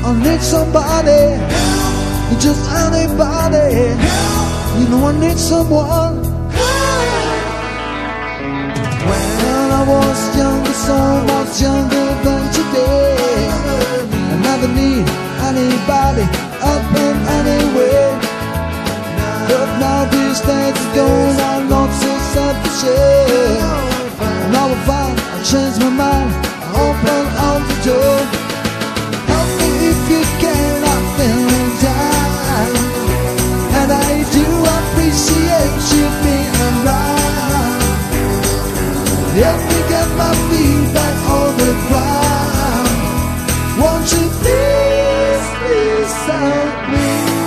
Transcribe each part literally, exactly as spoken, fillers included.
I need somebody, just anybody. You know I need someone. When I was younger, so much younger than today, I never need anybody up in any way. But now these days it's going on, not so selfish. Now I find I change my mind, I open up the door. Help me if you can, I'm feeling down, and I do appreciate you being around. Help me get my feet back on the ground. Won't you please, please help me?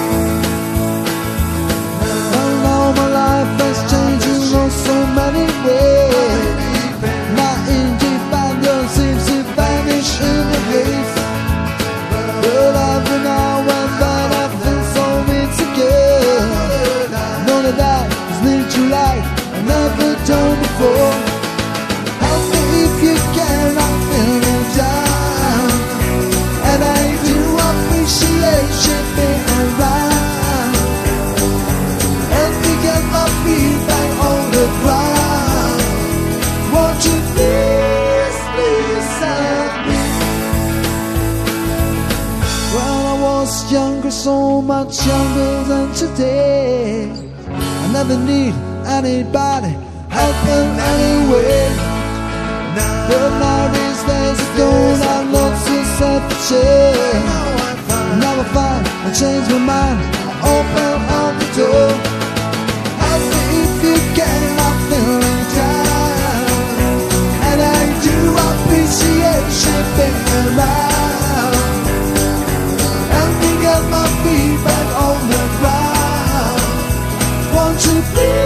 I know my life has changed in oh so many ways. My independence seems to vanish in a haze. But every now and then I feel so insecure. I know that I just need you like I never done before. Help me if you can, I'm feeling down, and I do appreciate you being around. Help me get my feet back on the ground. Won't you please, please help me? When I was younger, so much younger than today, I never need anybody help in any way. But now these days it's gone, I'm not so selfish. Now I find I change my mind, I open up the door. Help me if you can, I'm feeling down, and I do appreciate you being around. Help me get my feet back on the ground. Won't you please?